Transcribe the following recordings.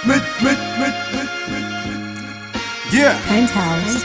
Yeah. Penthouse.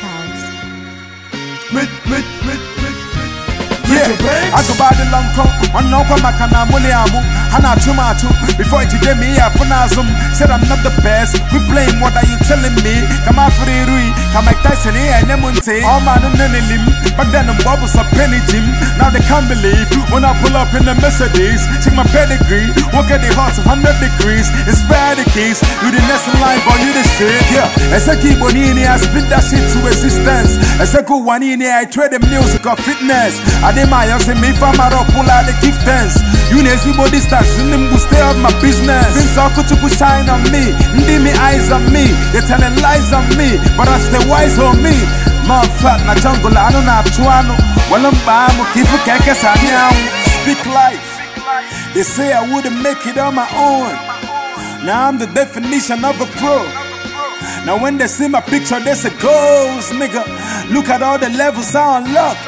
Yeah, I go by the long coat, on no Makana Muliamu, Hana Tumatu, before it did me, I Funazum, said I'm not the best. We playing, what are you telling me? Come out for the Rui, come like Tyson here and Nemunte, all man on any limb, but then the bubbles are penny Jim. Now they can't believe when I pull up in the Mercedes, check my pedigree, walk at the hearts of 100 degrees, inspire the keys, you the next in line, boy, you the shit. Yeah, as I keep on in here, I split that shit to existence. As I go one in here, I trade the music of fitness. I did my house and me from my rock, pull out the gift dance. You know, see body stars, you know, stay out my business. Since I could shine on me, need me eyes on me, they telling lies on me, but I stay wise on me. Man fat na jungle, I don't have chuano. Well, I'm bam, keep a kekes speak life. They say I wouldn't make it on my own. Now I'm the definition of a pro. Now when they see my picture, they say ghost, nigga. Look at all the levels I unlocked.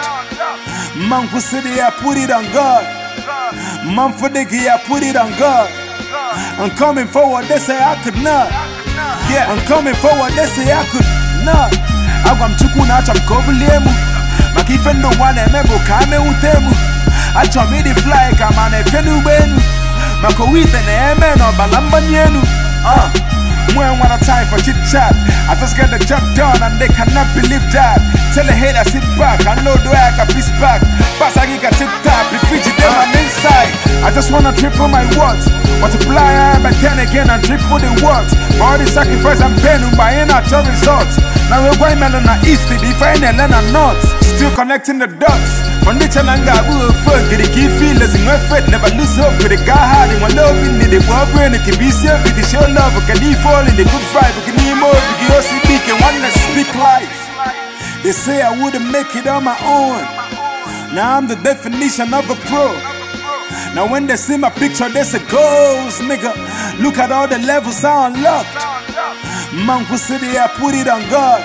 Man for city, I put it on God. Man for the key, I put it on God. I'm coming forward, they say I could not. Yeah, I'm coming forward, they say I could not. I'm chukuna cham kobuliemu. Makifendo wane mebo kame utemu. Acho me the fly kamane fenu benu. Mako wite ne eme no balamba nyenu. When want a time for chit chat, I just get the job done and they cannot believe that. Tell a hater sit back, I know do I can piece back. Pass I get tip tap, be fidget them on inside. I just wanna triple my words, multiply but then again and triple the words. For all the sacrifice I'm paying, my natural results. Now we're going melon east, be fine and then I'm not. Still connecting the dots. From the Chananga, we will fuck, get the key feelers in my foot, never lose hope with the guy hiding one love in the world brain, it can be self, it is your love, can he fall in the good fight, we can need more, we can also speak and one that speak life. They say I wouldn't make it on my own. Now I'm the definition of a pro. Now when they see my picture, they say ghost, nigga. Look at all the levels I unlocked. Man for city, I put it on God.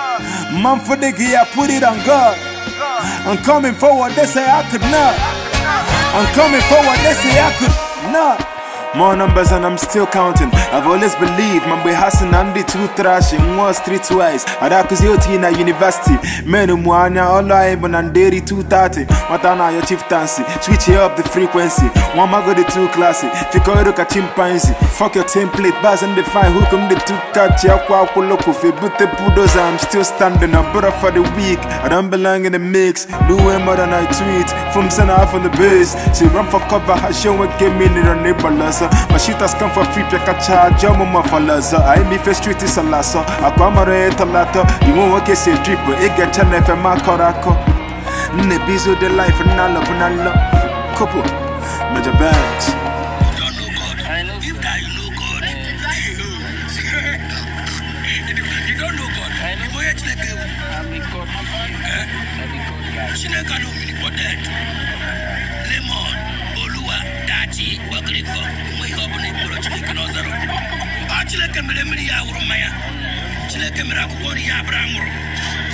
Man for the key, I put it on God. I'm coming forward, they say I could not. I'm coming forward, they say I could not. More numbers and I'm still counting. I've always believed my boy Hassan and the two trash in Wall Street twice. Adakus Yoti in a university. Menu Muanya, all I even and dairy 230. Matana your chief tancy. Switch up the frequency. One mago the two classy. Fikoruka chimpanzee. Fuck your template, bars and define who come the two catch. Yakwa loco. Fibute pudos, I'm still standing. A brother for the week. I don't belong in the mix. Doing more than I tweet. From center half on the base. She run for cover, her show and give me the neighbor. My shooters come for free, pick a charge, your mama for lazo. I be first street is a lasso. I come a lato. You won't get a drip, but it get an FM Corako. Nebizo the life and Nala Bunalo. Couple, major bags. I know you guys know God. You don't know God. I know where it's like I'm a God. I'm a God guy. She never got no meaning for that. Lemon, Olua, Dachi, Bagriko. Chile camera, Chile camera,